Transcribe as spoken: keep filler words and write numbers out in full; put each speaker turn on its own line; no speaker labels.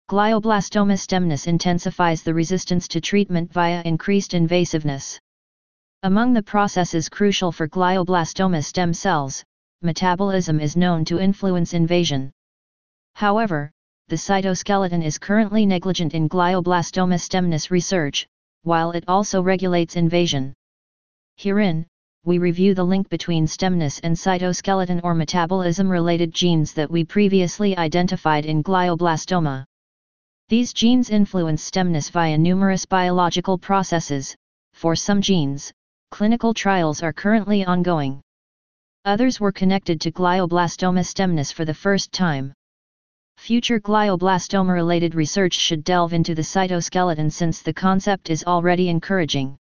Glioblastoma stemness intensifies the resistance to treatment via increased invasiveness. Among the processes crucial for glioblastoma stem cells, metabolism is known to influence invasion. However, the cytoskeleton is currently negligent in glioblastoma stemness research, while it also regulates invasion. Herein, we review the link between stemness and cytoskeleton or metabolism-related genes that we previously identified in glioblastoma. These genes influence stemness via numerous biological processes. For some genes, clinical trials are currently ongoing. Others were connected to glioblastoma stemness for the first time. Future glioblastoma-related research should delve into the cytoskeleton since the concept is already encouraging.